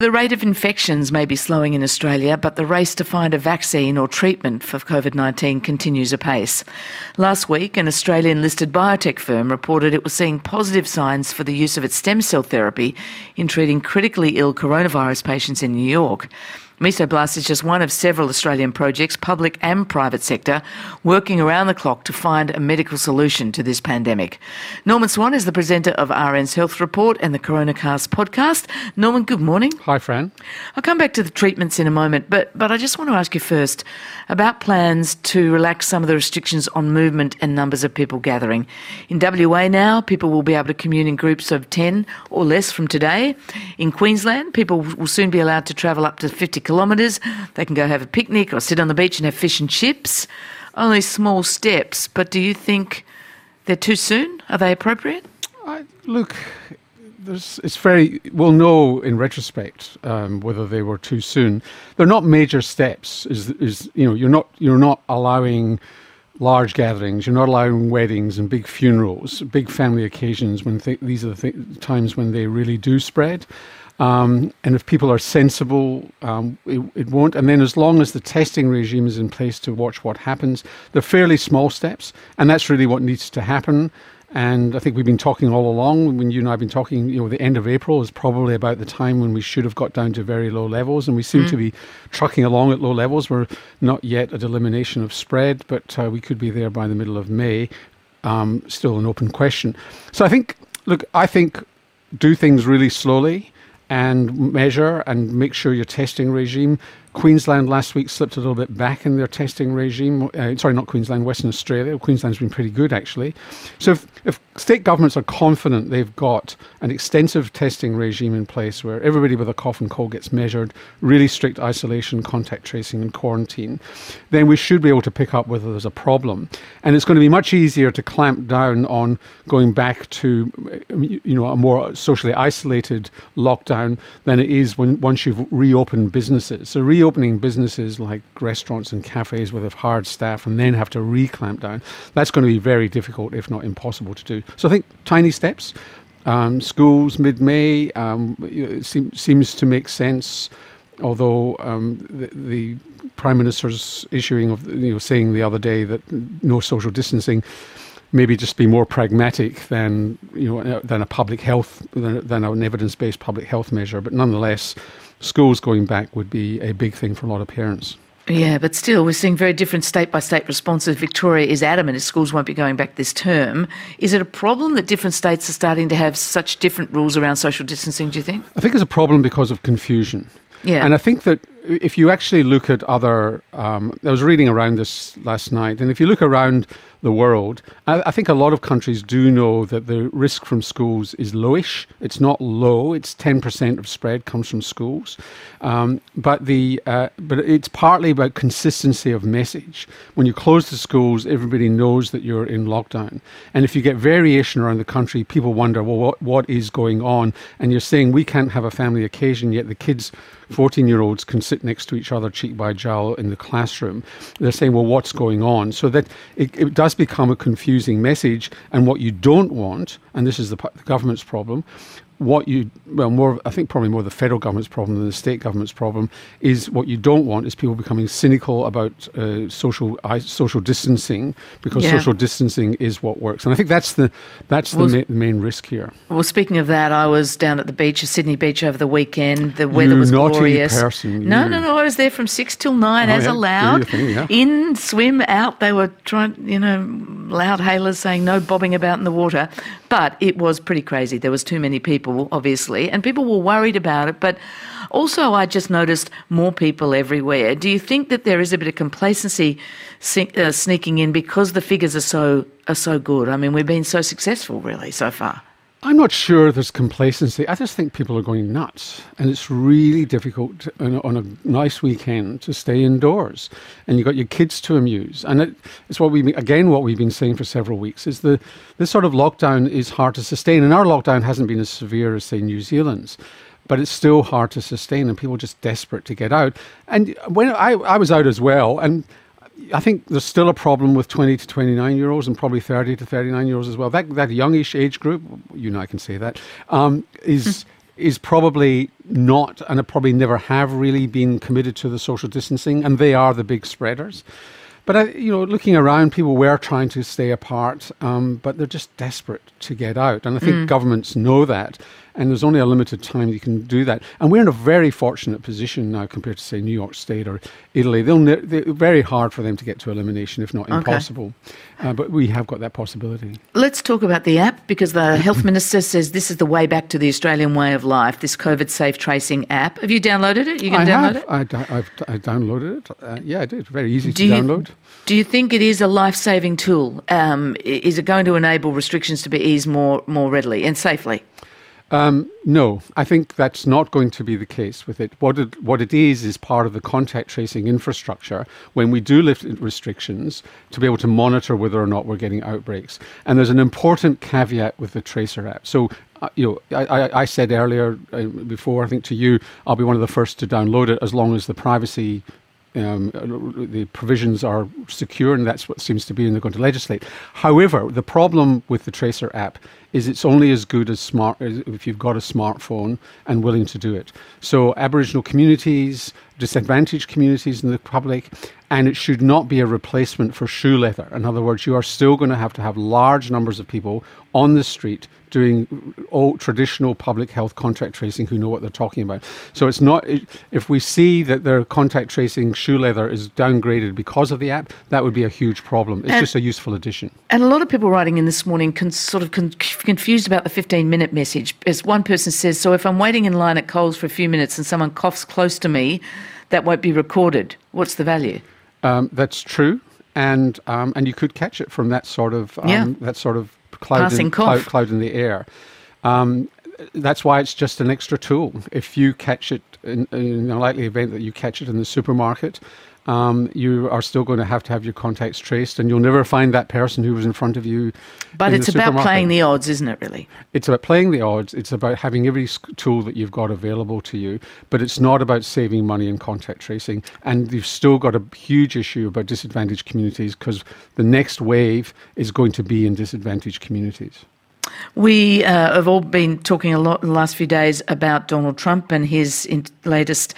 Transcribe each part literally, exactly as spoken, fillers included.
The rate of infections may be slowing in Australia, but the race to find a vaccine or treatment for COVID nineteen continues apace. Last week, an Australian-listed biotech firm reported it was seeing positive signs for the use of its stem cell therapy in treating critically ill coronavirus patients in New York. Mesoblast is just one of several Australian projects, public and private sector, working around the clock to find a medical solution to this pandemic. Norman Swan is the presenter of R N's Health Report and the Coronacast podcast. Norman, good morning. Hi, Fran. I'll come back to the treatments in a moment, but, but I just want to ask you first about plans to relax some of the restrictions on movement and numbers of people gathering. In W A now, people will be able to commune in groups of ten or less from today. In Queensland, people will soon be allowed to travel up to fifty kilometres. They can go have a picnic or sit on the beach and have fish and chips. Only small steps, but do you think they're too soon? Are they appropriate? I, look, there's, it's very, we'll know in retrospect um, whether they were too soon. They're not major steps. Is is you know you're not you're not allowing large gatherings. You're not allowing weddings and big funerals, big family occasions. When th- these are the th- times when they really do spread. Um, and if people are sensible, um, it, it won't. And then as long as the testing regime is in place to watch what happens, they're fairly small steps, and that's really what needs to happen. And I think we've been talking all along, when you and I have been talking, you know, the end of April is probably about the time when we should have got down to very low levels, and we seem mm. to be trucking along at low levels. We're not yet at elimination of spread, but uh, we could be there by the middle of May. Um, still an open question. So I think, look, I think do things really slowly and measure and make sure your testing regime. Queensland last week slipped a little bit back in their testing regime. Uh, sorry, not Queensland, Western Australia. Queensland's been pretty good, actually. So if, if state governments are confident they've got an extensive testing regime in place where everybody with a cough and cold gets measured, really strict isolation, contact tracing and quarantine, then we should be able to pick up whether there's a problem. And it's going to be much easier to clamp down on going back to, you know, a more socially isolated lockdown than it is when once you've reopened businesses. So re- Reopening businesses like restaurants and cafes where they've hired staff and then have to re-clamp down, that's going to be very difficult, if not impossible to do. So I think tiny steps, um, schools mid-May, um, it seem, seems to make sense, although um, the, the Prime Minister's issuing of, you know, saying the other day that no social distancing, maybe just be more pragmatic than, you know, than a public health, than, than an evidence-based public health measure, but nonetheless, schools going back would be a big thing for a lot of parents. Yeah, but still, we're seeing very different state-by-state responses. Victoria is adamant that schools won't be going back this term. Is it a problem that different states are starting to have such different rules around social distancing, do you think? I think it's a problem because of confusion. Yeah. And I think that if you actually look at other, um, I was reading around this last night, and if you look around the world, I, I think a lot of countries do know that the risk from schools is lowish. It's not low. It's ten percent of spread comes from schools. Um, but the uh, but it's partly about consistency of message. When you close the schools, everybody knows that you're in lockdown. And if you get variation around the country, people wonder, well, what what is going on? And you're saying we can't have a family occasion, yet the kids, fourteen-year-olds, can sit next to each other cheek by jowl in the classroom. They're saying, well, what's going on? So that it, it does become a confusing message. And what you don't want, and this is the, the government's problem, what you, well, more, I think probably more the federal government's problem than the state government's problem, is what you don't want is people becoming cynical about uh, social uh, social distancing, because yeah. social distancing is what works. And I think that's the that's well, the ma- main risk here. Well, speaking of that, I was down at the beach, Sydney Beach, over the weekend. The weather you was naughty glorious. Person, no, you. no, no. I was there from six till nine, oh, as yeah, allowed. thing, yeah. In, swim, out. They were trying, you know, loud hailers saying no bobbing about in the water. But it was pretty crazy. There was too many people, obviously, and people were worried about it. But also I just noticed more people everywhere. Do you think that there is a bit of complacency uh, sneaking in because the figures are so are so good? I mean, we've been so successful, really, so far. I'm not sure there's complacency. I just think people are going nuts, and it's really difficult to, on, a, on a nice weekend to stay indoors, and you've got your kids to amuse. And it, it's what we again what we've been saying for several weeks is the this sort of lockdown is hard to sustain, and our lockdown hasn't been as severe as, say, New Zealand's, but it's still hard to sustain, and people are just desperate to get out. And when I, I was out as well, and I think there's still a problem with twenty to twenty-nine year olds and probably thirty to thirty-nine year olds as well. That that youngish age group, you know, I can say that, um, is is probably not, and probably never have really been committed to the social distancing, and they are the big spreaders. But, I, you know, looking around, people were trying to stay apart, um, but they're just desperate to get out. And I think mm. governments know that, and there's only a limited time you can do that. And we're in a very fortunate position now compared to, say, New York State or Italy. They'll ne- they're very hard for them to get to elimination, if not okay. impossible. Uh, but we have got that possibility. Let's talk about the app, because the health minister says this is the way back to the Australian way of life, this COVID safe tracing app. Have you downloaded it? You can I download have. it? I, d- I've I downloaded it. Uh, yeah, I did. Very easy do to you, download. Do you think it is a life-saving tool? Um, is it going to enable restrictions to be eased more, more readily and safely? Um, no, I think that's not going to be the case with it. What it what it is is part of the contact tracing infrastructure when we do lift restrictions to be able to monitor whether or not we're getting outbreaks. And there's an important caveat with the Tracer app. So, uh, you know, I, I, I said earlier uh, before, I think to you, I'll be one of the first to download it as long as the privacy Um, the provisions are secure, and that's what seems to be, and they're going to legislate. However, the problem with the Tracer app is it's only as good as smart as if you've got a smartphone and willing to do it. So Aboriginal communities, disadvantaged communities in the public, and it should not be a replacement for shoe leather. In other words, you are still going to have to have large numbers of people on the street doing all traditional public health contact tracing who know what they're talking about. So it's not, if we see that their contact tracing shoe leather is downgraded because of the app, that would be a huge problem. It's and, just a useful addition. And a lot of people writing in this morning can sort of con- confused about the fifteen minute message. As one person says, so if I'm waiting in line at Coles for a few minutes and someone coughs close to me, that won't be recorded. What's the value? Um, that's true. And um, and you could catch it from that sort of um, yeah. that sort of cloud in, cloud, cloud in the air. Um, that's why it's just an extra tool. If you catch it in, in a likely event that you catch it in the supermarket, um, you are still going to have to have your contacts traced, and you'll never find that person who was in front of you. But it's about playing the odds, isn't it, really? It's about playing the odds. It's about having every tool that you've got available to you, but it's not about saving money in contact tracing. And you've still got a huge issue about disadvantaged communities, because the next wave is going to be in disadvantaged communities. We uh, have all been talking a lot in the last few days about Donald Trump and his in- latest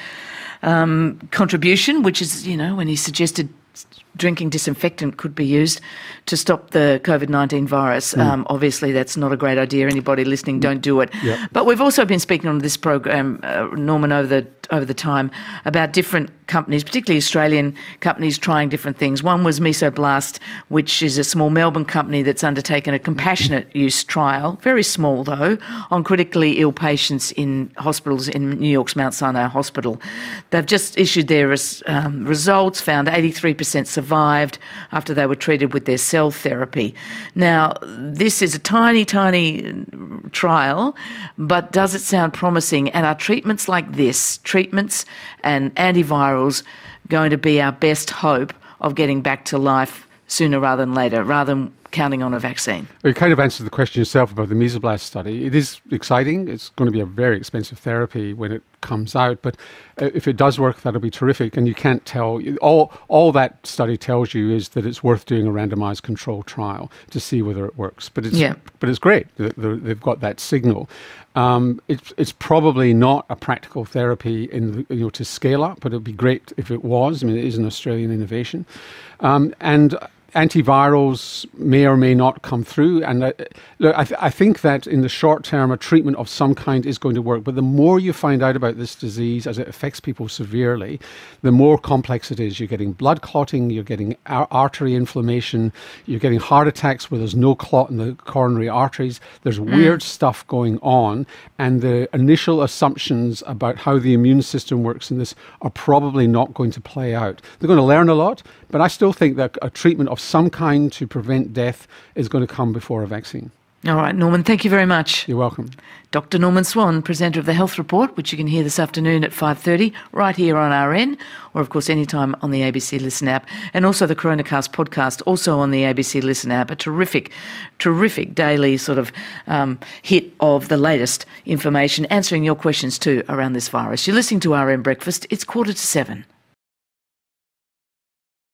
um, contribution, which is, you know, when he suggested drinking disinfectant could be used to stop the COVID nineteen virus. Mm. Um, obviously, that's not a great idea. Anybody listening, don't do it. Yep. But we've also been speaking on this program, uh, Norman, over the over the time about different companies, particularly Australian companies, trying different things. One was Mesoblast, which is a small Melbourne company that's undertaken a compassionate use trial, very small though, on critically ill patients in hospitals in New York's Mount Sinai Hospital. They've just issued their res, um, results, found eighty-three percent survived after they were treated with their cell therapy. Now, this is a tiny, tiny trial, but does it sound promising? And are treatments like this, treatments and antivirals, going to be our best hope of getting back to life sooner rather than later, rather than counting on a vaccine? Well, you kind of answered the question yourself about the Mesoblast study. It is exciting. It's going to be a very expensive therapy when it comes out, but if it does work, that'll be terrific. And you can't tell, all all that study tells you is that it's worth doing a randomized control trial to see whether it works. But it's yeah. but it's great that they've got that signal. Um, it's it's probably not a practical therapy in you know to scale up, but it'd be great if it was. I mean, it is an Australian innovation, um, and antivirals may or may not come through. And uh, look, I, th- I think that in the short term, a treatment of some kind is going to work. But the more you find out about this disease as it affects people severely, the more complex it is. You're getting blood clotting, you're getting ar- artery inflammation, you're getting heart attacks where there's no clot in the coronary arteries. There's mm. weird stuff going on. And the initial assumptions about how the immune system works in this are probably not going to play out. They're going to learn a lot, but I still think that a treatment of some kind to prevent death is going to come before a vaccine. All right, Norman, thank you very much. You're welcome. Doctor Norman Swan, presenter of The Health Report, which you can hear this afternoon at five thirty, right here on R N, or of course anytime on the A B C Listen app, and also the Coronacast podcast, also on the A B C Listen app, a terrific, terrific daily sort of um, hit of the latest information, answering your questions too around this virus. You're listening to R N Breakfast. It's quarter to seven.